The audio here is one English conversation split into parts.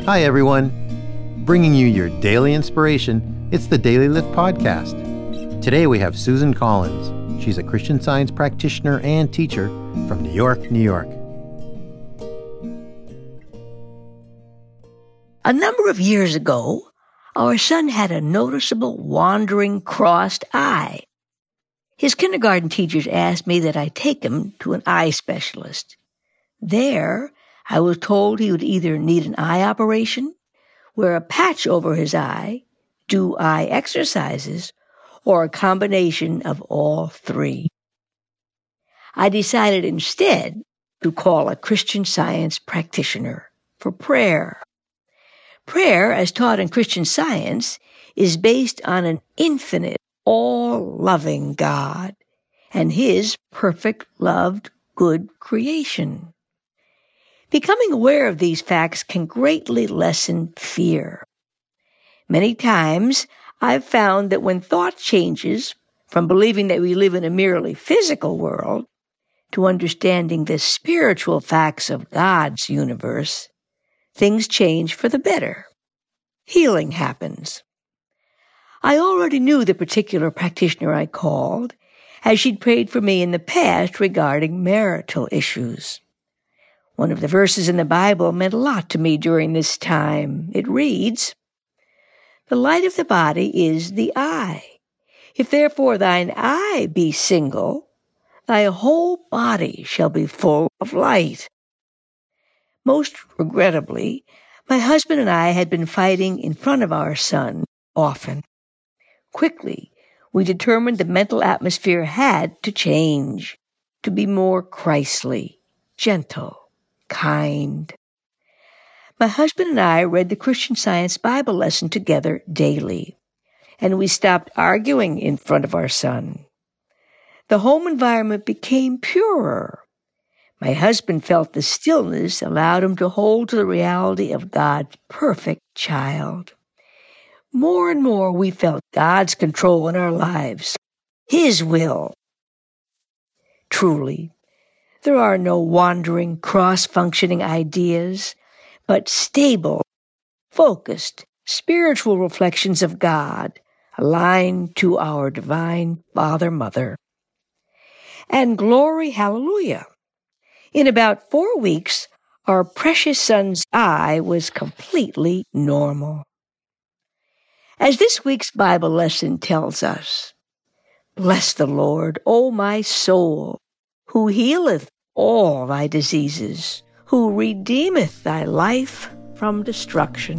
Hi, everyone. Bringing you your daily inspiration, it's the Daily Lift Podcast. Today we have Susan Collins. She's a Christian Science practitioner and teacher from New York, New York. A number of years ago, our son had a noticeable wandering crossed eye. His kindergarten teachers asked me that I take him to an eye specialist. There, I was told he would either need an eye operation, wear a patch over his eye, do eye exercises, or a combination of all three. I decided instead to call a Christian Science practitioner for prayer. Prayer, as taught in Christian Science, is based on an infinite, all-loving God and His perfect, loved, good creation. Becoming aware of these facts can greatly lessen fear. Many times, I've found that when thought changes from believing that we live in a merely physical world to understanding the spiritual facts of God's universe, things change for the better. Healing happens. I already knew the particular practitioner I called, as she'd prayed for me in the past regarding marital issues. One of the verses in the Bible meant a lot to me during this time. It reads, "The light of the body is the eye. If therefore thine eye be single, thy whole body shall be full of light." Most regrettably, my husband and I had been fighting in front of our son often. Quickly, we determined the mental atmosphere had to change, to be more Christly, gentle, kind. My husband and I read the Christian Science Bible lesson together daily, and we stopped arguing in front of our son. The home environment became purer. My husband felt the stillness allowed him to hold to the reality of God's perfect child. More and more we felt God's control in our lives, His will. Truly, there are no wandering, cross-functioning ideas, but stable, focused, spiritual reflections of God aligned to our divine Father-Mother. And glory, hallelujah! In about 4 weeks, our precious son's eye was completely normal. As this week's Bible lesson tells us, "Bless the Lord, O my soul, who healeth all thy diseases, who redeemeth thy life from destruction."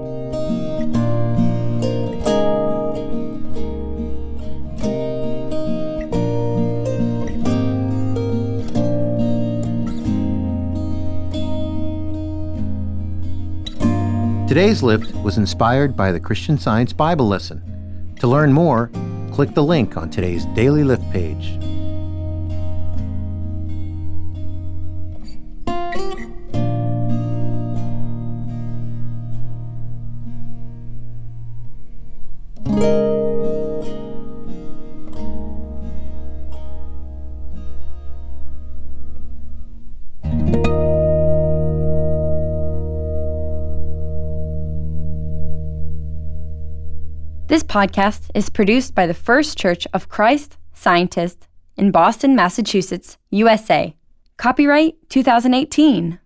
Today's lift was inspired by the Christian Science Bible lesson. To learn more, click the link on today's Daily Lift page. This podcast is produced by the First Church of Christ Scientist in Boston, Massachusetts, USA. Copyright 2018.